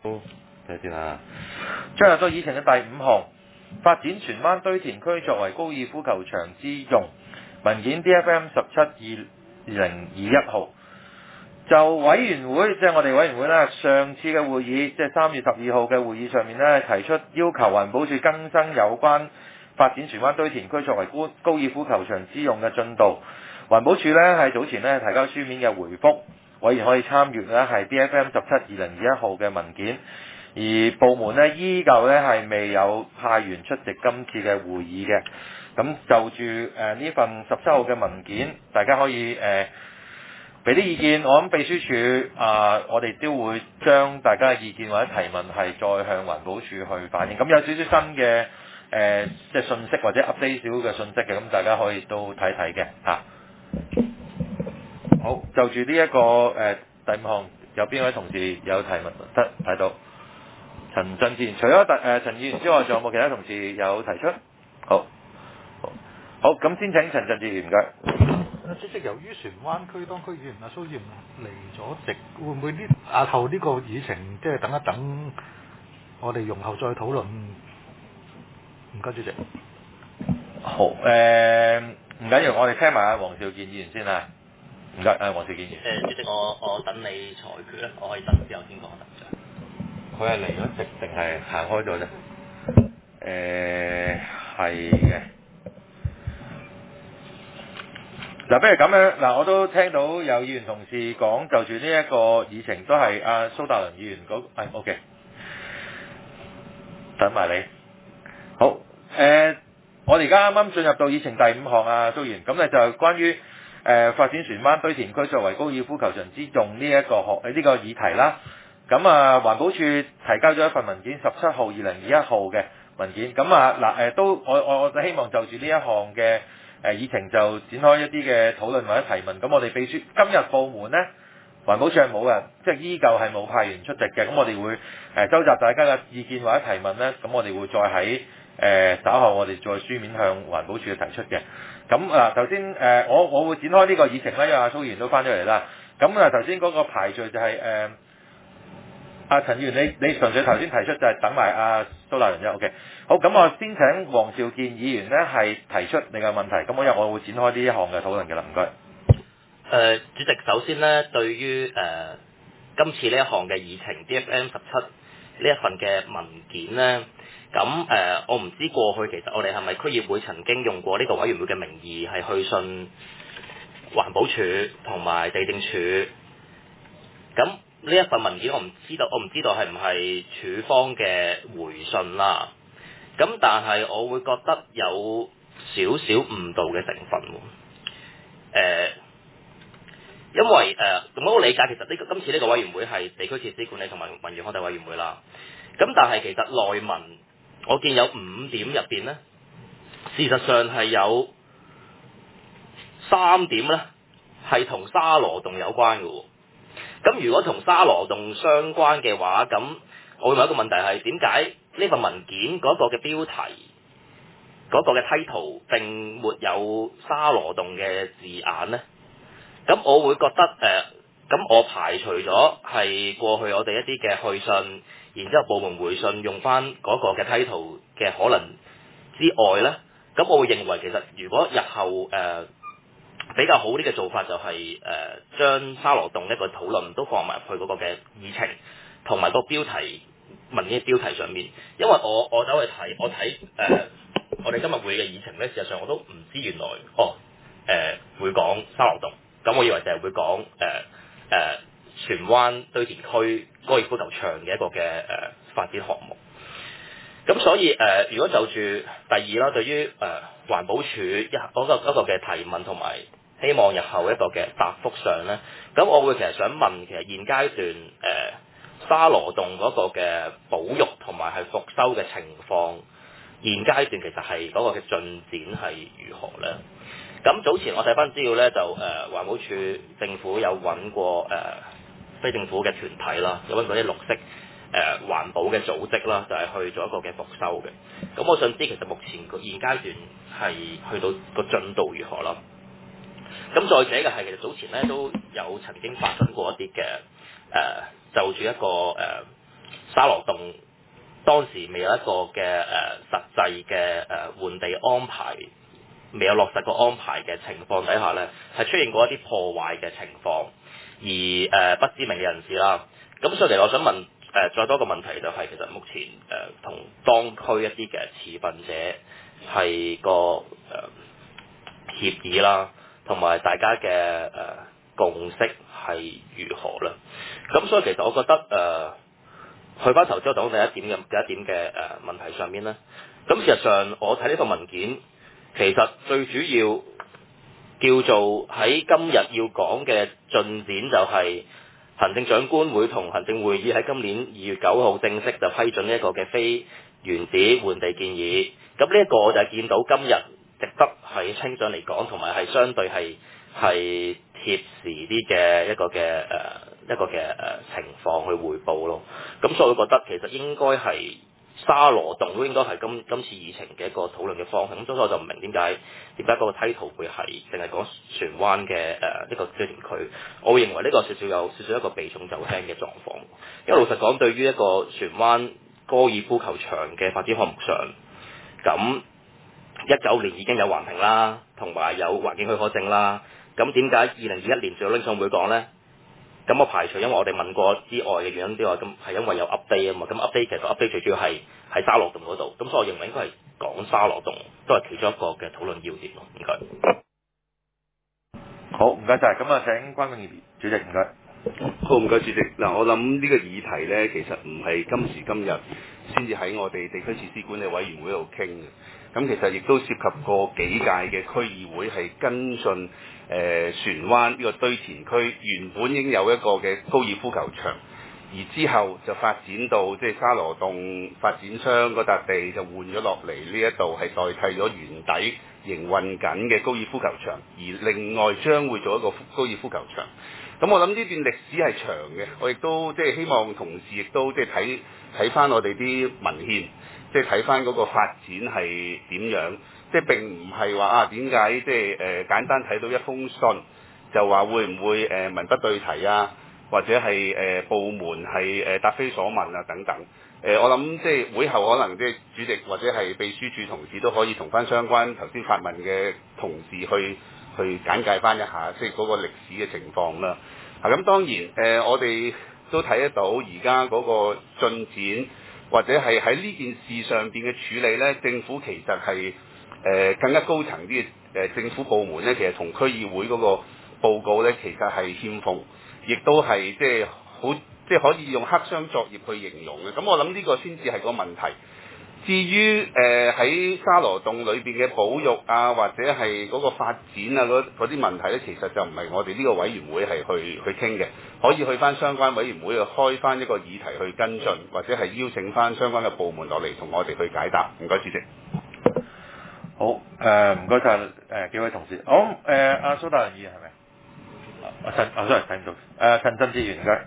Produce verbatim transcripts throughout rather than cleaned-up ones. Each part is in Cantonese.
好，睇先啦。進入到議程嘅第五項，發展荃灣堆填區作為高爾夫球場之用。文件 D F M 十七二零二一號。就委員會，即係我哋委員會咧，上次嘅會議，即係三月十二號嘅會議上面咧，提出要求環保署更新有關發展荃灣堆填區作為高高爾夫球場之用嘅進度。環保署咧係早前咧提交書面嘅回覆，委員可以參閱咧係 D F M 十七二零二一號嘅文件，而部門咧依舊咧係未有派員出席今次嘅會議嘅。咁就住誒呢、呃、份十七號嘅文件，大家可以誒俾啲意見。我諗秘書處啊、呃，我哋都會將大家嘅意見或者提問係再向環保署去反映。咁有少少新嘅誒、呃、即係信息或者 update 少嘅信息嘅，咁大家可以都睇睇嘅嚇。好，就住呢一個誒、呃、第五項，有邊位同事有提問得睇到？陳振志，除咗誒陳議員之外，仲有冇其他同事有提出？好。好，咁先請陳振志唔該。 主席，由於荃灣區當區議員阿蘇議員嚟咗席，會唔會呢押後呢個議程，即係等一等，我哋容後再討論？唔該，主席。 好，誒唔緊要，我哋聽埋阿黃兆健議員先啊。唔該，誒黃兆健議員。 誒，主席，我我等你裁決咧，我可以等之後先講得唔佢係嚟咗席定係行開咗啫？誒係嘅。嗱，不如咁樣，嗱，我都聽到有議員同事講，就住呢一個議程都係阿蘇達倫議員嗰、那個，係 OK， 等埋你。好，誒、呃，我哋而家啱啱進入到議程第五項啊，蘇議員，咁咧就關於誒、呃、發展荃灣堆填區作為高爾夫球場之用呢一個學誒呢個議題啦。咁啊，環保署提交咗一份文件，十七號二零二一號嘅文件。咁啊，嗱、呃，誒都我我我希望就住呢一項嘅。誒、呃、議程就展開一啲嘅討論或者提問，咁我哋秘書今日部門呢，環保署係冇嘅，即係依舊係冇派員出席嘅，咁我哋會誒、呃、收集大家嘅意見或者提問呢，咁我哋會再喺誒、呃、稍後我哋再書面向環保署提出嘅。咁啊頭先誒我我會展開呢個議程啦，因為阿蘇議員都翻咗嚟啦。咁啊頭先嗰個排序就係、是、誒。呃阿、啊、陳議員，你你純粹頭先提出就係等埋阿蘇立倫啫 ，OK。好，咁我先請黃兆健議員呢係提出你嘅問題，咁我又我會展開呢一項嘅討論嘅啦，唔該。 誒，主席，首先呢，對於誒、呃、今次呢一項嘅議程 D F M 十七呢一份嘅文件呢，咁誒、呃、我唔知過去其實我哋係咪區議會曾經用過呢個委員會嘅名義係去信環保署同埋地政署，咁。呢一份文件我唔知道，我唔知道係唔係署方嘅回信啦。咁但係我會覺得有少少誤導嘅成分喎、呃。因為誒咁、呃、我理解其實呢、這個今次呢個委員會係地區設施管理同埋文娛康體委員會啦。咁但係其實內文我見有五點入邊咧，事實上係有三點咧係同沙羅洞有關嘅喎。咁如果同沙羅洞相關嘅話，咁我會問一個問題係點解呢份文件嗰個嘅標題嗰、嗰個嘅 title 並沒有沙羅洞嘅字眼呢？咁我會覺得誒，咁、呃、我排除咗係過去我哋一啲嘅去信，然之後部門回信用翻嗰個嘅 title 嘅可能之外呢，咁我會認為其實如果日後誒，呃比較好啲嘅做法就係、是、誒、呃、將沙羅洞一個討論都放埋入去嗰個嘅議程，同埋個標題文件嘅標題上面。因為我我走去睇，我睇誒、呃、我哋今日會嘅議程咧，事實上我都唔知原來哦誒、呃、會講沙羅洞，咁我以為就係會講誒誒荃灣堆填區高爾夫球場嘅一個嘅誒、呃、發展項目。咁所以誒、呃，如果就住第二啦，對於誒、呃、環保署一嗰個一個嘅提問同埋希望日後一個嘅答覆上咧，咁我會其實想問，其實現階段誒、呃、沙羅洞嗰個嘅保育同埋係復修嘅情況，現階段其實係嗰個嘅進展係如何咧？咁早前我睇翻資料咧，就誒、呃、環保署政府有揾過誒、呃、非政府嘅團體啦，有揾過啲綠色。誒、呃、環保嘅組織啦，就係、是、去做一個嘅復修嘅。咁我想知其實目前個現階段係去到個進度如何啦？咁再者嘅係其實早前咧都有曾經發生過一啲嘅誒就住一個誒、呃、 沙羅洞當時未有一個嘅誒、呃、實際嘅誒、呃、換地安排，未有落實個安排嘅情況底下咧，係出現過一啲破壞嘅情況，而誒、呃、不知名嘅人士啦。咁所以其實我想問誒、呃、再多個問題就係、是、其實目前誒同、呃、當區一啲嘅持份者係個誒、呃、協議啦，同埋大家嘅誒、呃、共識係如何咧？咁所以其實我覺得誒。呃去翻頭先我講第一點嘅第一點嘅誒問題上面咧，咁事實上我睇呢份文件，其實最主要叫做喺今日要講嘅進展就係行政長官會同行政會議喺今年二月九號正式就批准呢一個嘅非原址換地建議。咁呢一個我就係見到今日值得係稱上嚟講，同埋係相對係係貼時啲嘅一個嘅誒、呃、一個嘅誒、呃、情況去匯報咯。咁所以我覺得其實應該係沙羅洞都應該係今今次議程嘅一個討論嘅方向。咁所以我就唔明點解點解嗰個 title 會係淨係講船灣嘅誒一個堆填區。我會認為呢個少少有少少一個避重就輕嘅狀況。因為老實講，對於一個船灣高爾夫球場嘅發展項目上，咁一九年已經有環評啦，同埋有環境許可證啦。咁點解二零二一年仲有拎上會講呢？咁我排除因為我哋問過之外嘅原因之外，咁係因為有 update 啊嘛。咁 update 其實 update 最主要係喺沙羅洞嗰度。咁所以我認為應該係講沙羅洞都係其中一個嘅討論要點咯。唔該。 好，唔該晒。咁啊，請關永賢主席，唔該。 好，唔該主席。嗱，我諗呢個議題呢，其實唔係今時今日先至喺我哋地區設施管理委員會度傾嘅。咁其實亦都涉及過幾屆嘅區議會係跟進誒、呃、船灣呢個堆填區原本應有一個嘅高爾夫球場，而之後就發展到即係沙羅洞發展商嗰笪地就換咗落嚟呢一度，係代替咗原底營運緊嘅高爾夫球場，而另外將會做一個高爾夫球場。咁我諗呢段歷史係長嘅，我亦都即係希望同事亦都即係睇睇翻我哋啲文獻，即係睇翻嗰個發展係點樣，即係並唔係話啊點解即係誒、呃、簡單睇到一封信就話會唔會誒、呃、文不對題啊，或者係誒、呃、部門係誒、呃、答非所問啊等等。誒、呃、我諗即係會後可能即係主席或者係秘書處同事都可以同翻相關頭先發問嘅同事去。去簡介翻一下，即係嗰個歷史嘅情況啦。啊，咁當然誒、呃，我哋都睇得到而家嗰個進展，或者係喺呢件事上邊嘅處理呢，政府其實係誒、呃、更加高層啲嘅誒政府部門呢，其實同區議會嗰個報告呢，其實係欠奉，亦都係即係好即係可以用黑箱作業去形容嘅。咁我諗呢個先至係個問題。至於誒喺沙羅洞裏邊嘅保育啊，或者係嗰個發展啊，嗰啲問題咧，其實就唔係我哋呢個委員會係去去傾嘅，可以去翻相關委員會去開翻一個議題去跟進，或者係邀請翻相關嘅部門落嚟同我哋去解答。唔該，主席。 好，誒唔該晒誒幾位同事。好，誒阿蘇達仁議員係咪？阿陳，啊 sorry 睇唔到。誒陳振志議員唔該。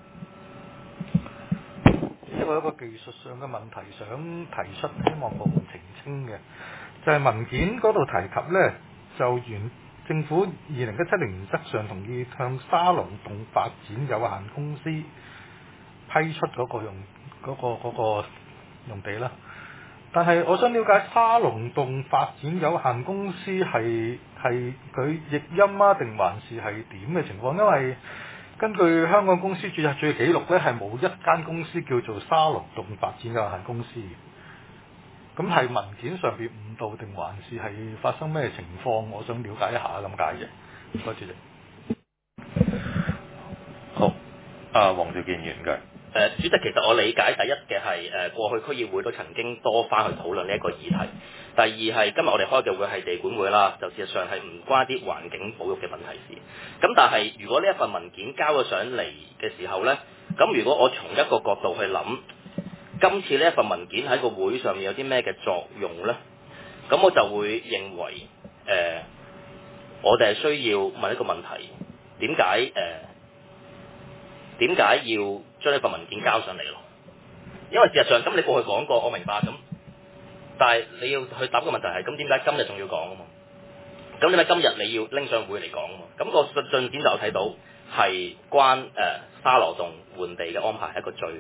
因為有一個技術上嘅問題想提出，希望部門澄清嘅，就係、是、文件嗰度提及呢，就原政府二零一七年原則上同意向沙羅洞發展有限公司批出嗰個用嗰、嗰個嗰個用地啦。但係我想了解沙羅洞發展有限公司係係佢譯音啊，定還是係點嘅情況？因為根據香港公司註冊處嘅記錄咧，係冇一間公司叫做沙羅洞發展有限公司嘅。咁係文件上邊誤導定還是係發生咩情況？我想了解一下咁解嘅。唔該，主席。 好，啊黃兆健議員嘅。 誒，主席，其實我理解第一嘅係誒過去區議會都曾經多番去討論呢一個議題。第二係今日我哋開嘅會係地管會啦，就事實上係唔關啲環境保育嘅問題事。咁但係如果呢一份文件交咗上嚟嘅時候呢，咁如果我從一個角度去諗，今次呢一份文件喺個會上面有啲咩嘅作用呢？咁我就會認為誒、呃，我哋係需要問一個問題：點解誒？點解要將呢份文件交上嚟咯？因為事實上，咁你過去講過，我明白咁。但係你要去答個問題係，咁點解今日仲要講啊嘛？咁點解今日你要拎上會嚟講啊嘛？咁、那個進展就有睇到係關誒、呃、沙羅洞換地嘅安排係一個最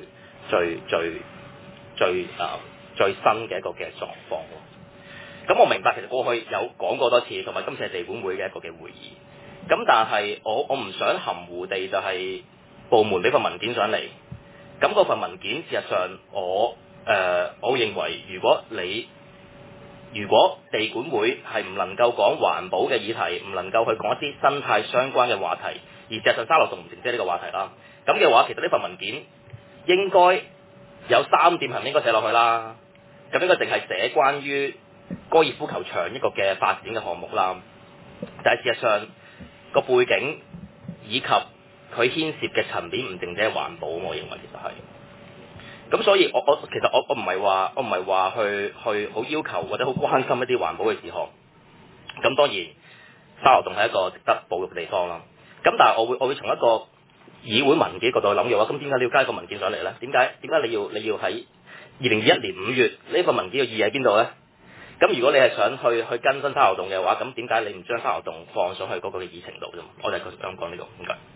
最最最啊、呃、最新嘅一個嘅狀況咯。咁我明白其實過去有講過多次，同埋今次係地管會嘅一個嘅會議。咁但係我我唔想含糊地就係部門俾份文件上嚟，咁嗰份文件事實上我誒、呃、我認為如果你如果地管會係唔能夠講環保嘅議題，唔能夠去講一啲生態相關嘅話題，而事實上沙羅洞唔淨止呢個話題啦，咁嘅話其實呢份文件應該有三點係唔應該寫落去啦。咁應該淨係寫關於高爾夫球場一個嘅發展嘅項目啦。但係事實上個背景以及佢牽涉嘅層面唔淨止係環保，我認為其實係。咁所以我我其實我我唔係話我唔係話去去好要求或者好關心一啲環保嘅事項。咁當然沙羅洞係一個值得保育嘅地方啦。咁但係我會我會從一個議會文件角度去諗嘅話，咁點解你要加一個文件上嚟咧？點解點解你要你要喺二零二一年五月呢份文件嘅意義喺邊度咧？咁如果你係想去去更新沙羅洞嘅話，咁點解你唔將沙羅洞放上去嗰個嘅議程度啫嘛？我就係想講呢個，唔該。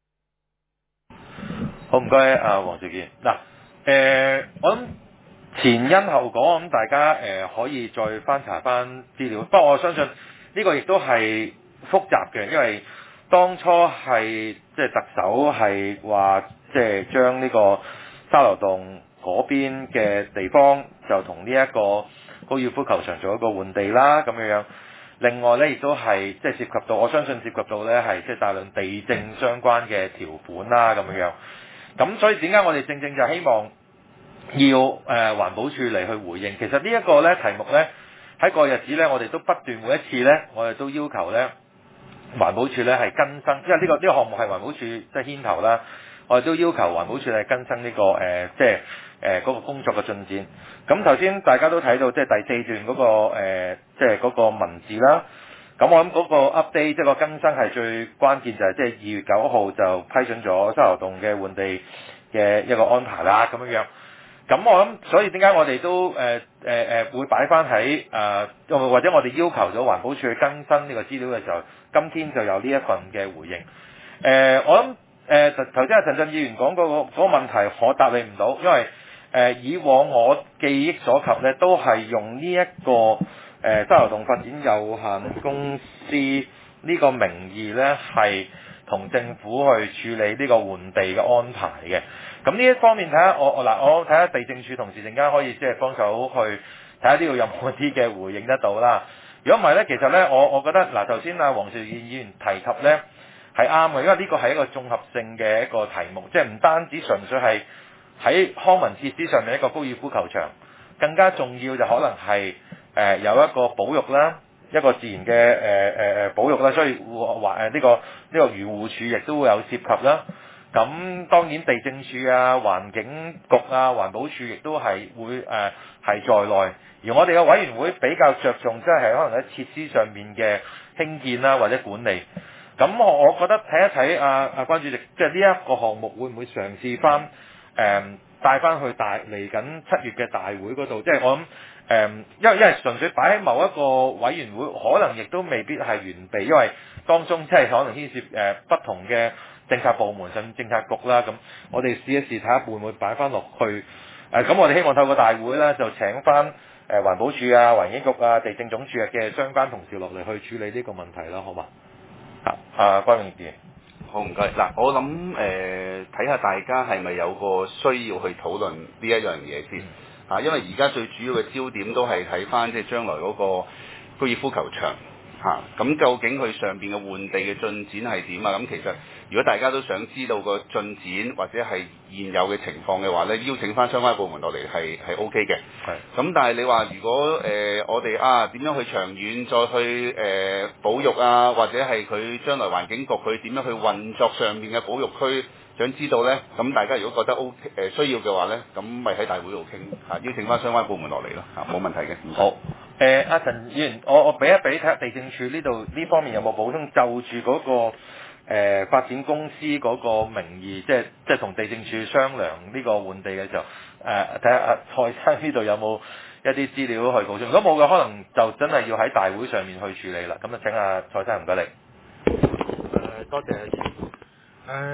好，唔該啊，黃兆健。嗱，誒，我諗前因後果，咁大家誒、呃、可以再翻查翻資料。不過我相信呢個亦都係複雜嘅，因為當初係即係特首係話，即係將呢個沙羅洞嗰邊嘅地方就同呢一個高爾夫球場做一個換地啦，咁樣樣。另外咧，亦都係即係涉及到，我相信涉及到咧係即係大量地政相關嘅條款啦，咁樣樣。咁所以點解我哋正正就希望要誒、呃、環保署嚟去回應？其實呢一個咧題目咧喺個日子咧，我哋都不斷每一次咧，我哋都要求咧環保署咧係更新，因為呢、這個呢、這個項目係環保署即係牽頭啦，我哋都要求環保署係更新呢、這個誒、呃、即係誒嗰個工作嘅進展。咁頭先大家都睇到即係第四段嗰、那個、呃、即係嗰個文字啦。咁我諗嗰個 update 即係個更新係最關鍵，就係即係二月九號就批准咗沙羅洞嘅換地嘅一個安排啦，咁樣樣。咁我諗，所以點解我哋都誒誒誒會擺翻喺誒，或者我哋要求咗環保署去更新呢個資料嘅時候，今天就有呢一份嘅回應。誒、呃，我諗誒頭頭先阿陳振議員講嗰個嗰個問題，我答你唔到，因為誒、呃、以往我記憶所及咧，都係用呢、這、一個。誒、呃、沙羅洞發展有限公司呢個名義咧，係同政府去處理呢個換地嘅安排嘅。咁呢一方面睇下，我我嗱，我睇下地政署同事陣間可以即係幫手去睇下呢度有冇啲嘅回應得到啦。如果唔係咧，其實咧，我我覺得嗱，頭先阿黃兆健議員提及咧係啱嘅，因為呢個係一個綜合性嘅一個題目，即係唔單止純粹係喺康文設施上面一個高爾夫球場，更加重要就可能係。誒、呃、有一個保育啦，一個自然嘅誒誒誒保育啦，所以環誒呢個呢、這個漁護署亦都會有涉及啦。咁當然地政署啊、環境局啊、環保署亦都係會誒係、呃、在內。而我哋嘅委員會比較着重，即係可能喺設施上面嘅興建啦或者管理。咁我我覺得睇一睇啊啊關主席，即係呢一個項目會唔會嘗試翻誒、呃、帶翻去大嚟緊七月嘅大會嗰度？即係我諗。誒、嗯，因為因為純粹擺喺某一個委員會，可能亦都未必係完備，因為當中即係可能牽涉誒、呃、不同嘅政策部門甚至政策局啦。咁我哋試一試睇下會唔會擺翻落去。誒、呃，咁我哋希望透過大會咧，就請翻誒、呃、環保署啊、環境局啊、地政總署嘅相關同事落嚟去處理呢個問題啦，好嘛？啊，啊，關永健。 好，唔該。嗱，我諗誒睇下大家係咪有個需要去討論呢一樣嘢先。嗯啊，因為而家最主要嘅焦點都係睇翻即係將來嗰個高爾夫球場嚇，咁、啊、究竟佢上邊嘅換地嘅進展係點啊？咁其實如果大家都想知道個進展或者係現有嘅情況嘅話咧，邀請翻相關部門落嚟係係 O K 嘅。係。咁但係你話如果誒、呃、我哋啊點樣去長遠再去誒、呃、保育啊，或者係佢將來環境局佢點樣去運作上面嘅保育區？想知道咧，咁大家如果覺得 O K 誒需要嘅話咧，咁咪喺大會度傾嚇，邀請翻相關部門落嚟咯嚇，冇問題嘅。 好，誒阿陳議員，我我俾一俾睇下地政署呢度呢方面有冇補充，就住嗰、那個誒、呃、發展公司嗰個名義，即係即係同地政署商量呢個換地嘅時候，誒睇下阿蔡生呢度有冇一啲資料去補充。如果冇嘅，可能就真係要喺大會上面去處理啦。咁啊，請阿蔡生唔該你。 誒、呃，多謝。誒、呃。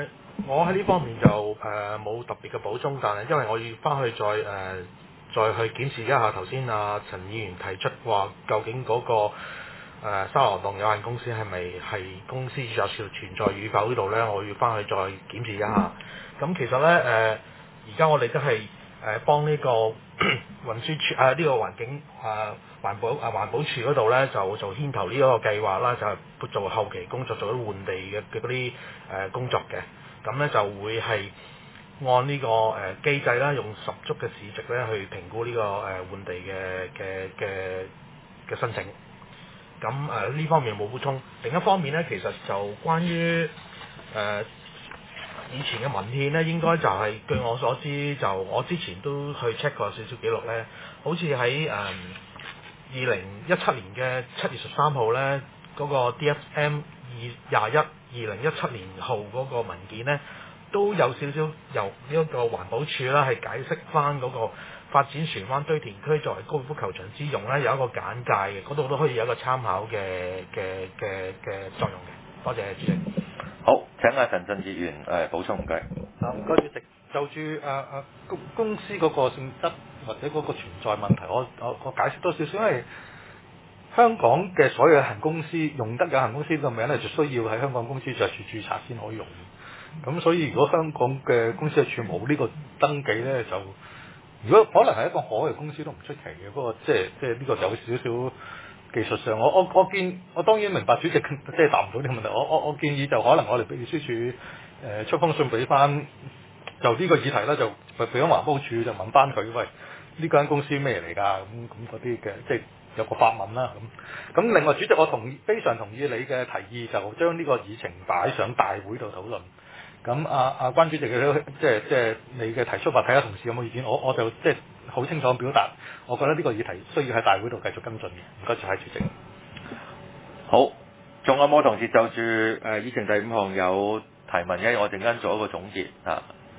我喺呢方面就誒冇、呃、特別嘅補充，但係因為我要翻去再誒、呃、再去檢視一下頭先阿陳議員提出話，究竟嗰、那個誒、呃、沙羅洞有限公司係咪係公司註冊處存在與否呢度呢？我要翻去再檢視一下。咁其實呢，誒、呃，而家我哋都係誒幫呢個運輸處啊呢、這個環境啊環保啊環保署嗰度呢，就做牽頭呢一個計劃啦，就係、是、做後期工作，做啲換地嘅嘅嗰啲誒工作嘅。咁咧就會係按呢個誒機制啦，用十足嘅市值咧去評估呢個誒換地嘅嘅嘅嘅申請。咁誒呢方面冇補充。另一方面咧，其實就關於誒、呃、以前嘅文獻咧，應該就係、是、據我所知，就我之前都去 check 過少少記錄咧，好似喺誒二零一七年嘅七月十三號咧，嗰、那個 D F M 二廿一二零一七年號嗰個文件咧，都有少少由呢一個環保署啦，係解釋翻嗰個發展荃灣堆填區作為高爾夫球場之用咧，有一個簡介嘅，嗰度都可以有一個參考嘅嘅嘅嘅作用嘅。多謝主席。 好，請阿陳振哲議員誒補充唔該。 啊，唔該主席。就住誒誒公公司嗰個性質或者嗰個存在問題，我我我解釋多少少，因為香港嘅所有有限公司用得有限公司個名咧，就需要喺香港公司註冊處註冊先可以用。咁所以如果香港嘅公司處冇呢個登記咧，就如果可能係一個可嘅公司都唔出奇嘅。不過即係即係呢個有少少技術上，我我我建我當然明白主席即係答唔到呢個問題。我我我建議就可能我哋秘書處誒、呃、出封信俾翻就呢個議題啦，就俾咗環保署就問翻佢，喂，呢間公司咩嚟㗎？咁咁嗰啲嘅即係有個發問啦。咁咁另外主席我同意非常同意你嘅提議，就將呢個議程擺上大會度討論。咁啊啊關主席嘅即係即係你嘅提出話睇下同事有冇意見，我我就即係好清楚表達，我覺得呢個議題需要喺大會度繼續跟進嘅。唔該晒主席。 好，仲有冇同事就住誒、呃、議程第五項有提問嘅？我陣間做一個總結啊。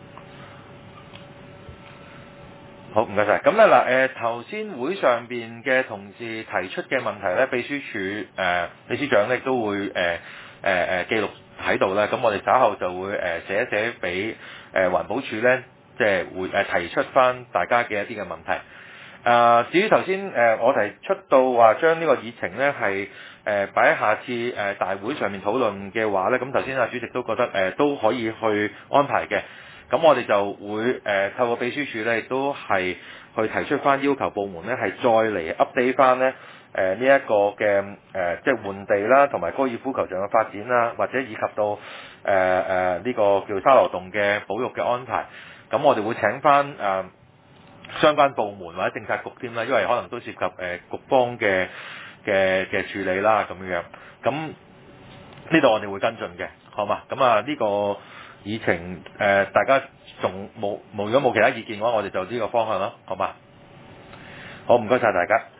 好，唔該晒。咁咧嗱，誒頭先會上邊嘅同事提出嘅問題咧，秘書處誒、呃、秘書長咧都會誒誒誒記錄喺度啦。咁我哋稍後就會誒、呃、寫一寫俾誒環保署咧，即係會誒、呃、提出翻大家嘅一啲嘅問題。啊、呃，至於頭先誒我提出到話將呢個議程咧係誒擺喺下次誒、呃、大會上面討論嘅話咧，咁頭先阿主席都覺得誒、呃、都可以去安排嘅。咁我哋就會誒、呃、透過秘書處咧，亦都係去提出翻要求部門咧，係再嚟 update 翻咧誒呢一個嘅誒、呃、即係換地啦，同埋高爾夫球場嘅發展啦，或者以及到誒誒呢個叫沙羅洞嘅保育嘅安排。咁我哋會請翻誒、呃、相關部門或者政策局添啦，因為可能都涉及誒、呃、局方嘅嘅嘅處理啦咁樣。咁呢度我哋會跟進嘅，好嘛？咁啊呢個議程誒、呃，大家仲冇冇如果冇其他意見嘅話，我哋就呢個方向咯，好嘛？好，唔該晒大家。